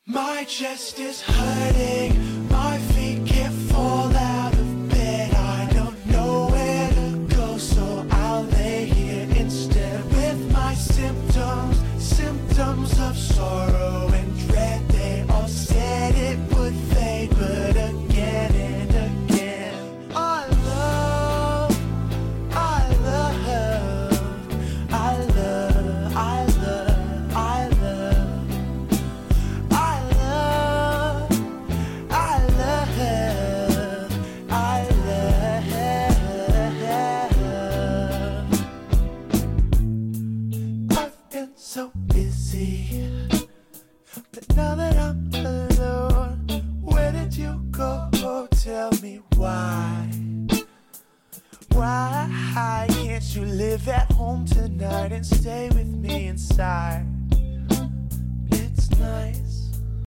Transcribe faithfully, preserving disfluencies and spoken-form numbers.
My chest is hurting, my feet can't fall out of bed. I don't know where to go, so I'll lay here instead with my symptoms, symptoms of sorrow and dread. They all said it would fade, but again and again, I love, I love, I love, I love, I love. So busy, but now that I'm alone, where did you go? Tell me why. Why can't you live at home tonight and stay with me inside? It's night.